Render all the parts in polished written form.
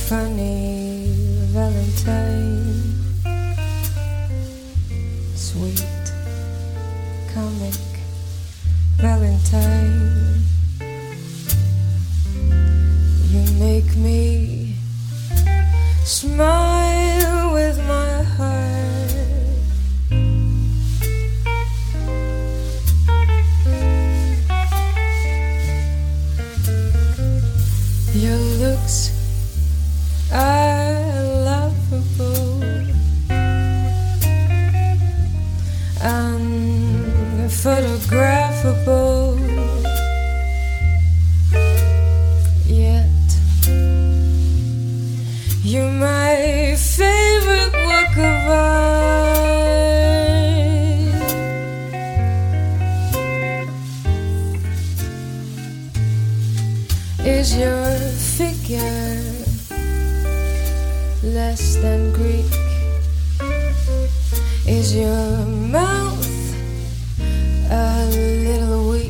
funny Valentine, sweet comic Valentine. You make me smile with my heart. Your looks are laughable, unphotographable, yet you're my favorite work of art. Is your figure less than Greek? Is your mouth a little weak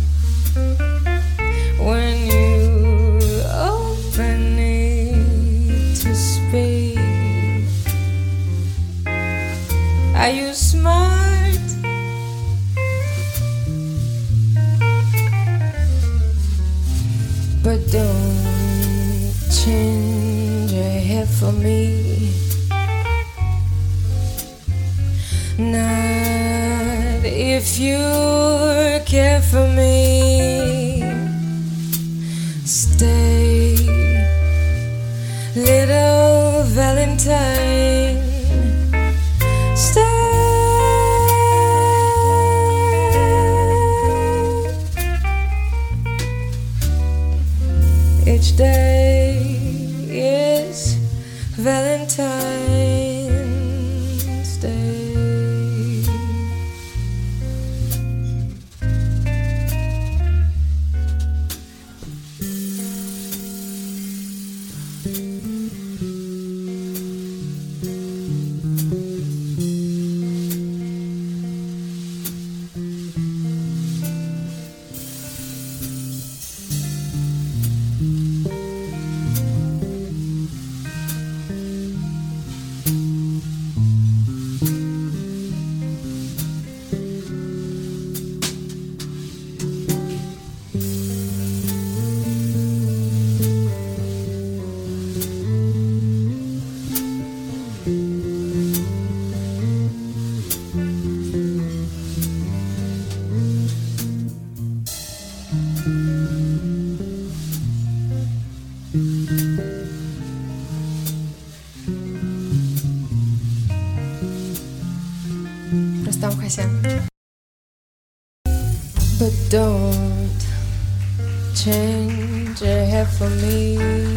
when you open it to speak? Are you smart? But don't change your hair for me. Not if you care for me. Stay, little Valentine. Stay. Each day is Valentine's Day. Рустам Хасян. But don't change your hair for me.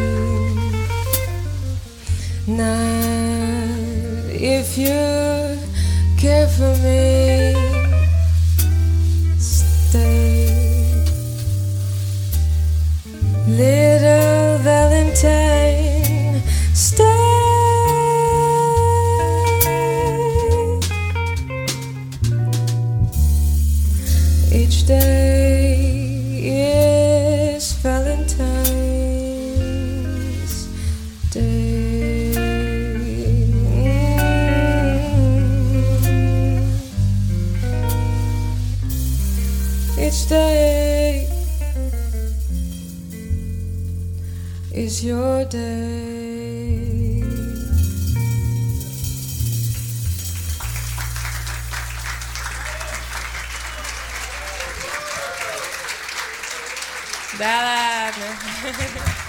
Not if you care for me. Stay, little Valentine. Stay. Each day is Valentine's Day. Each day is your day. Да ладно.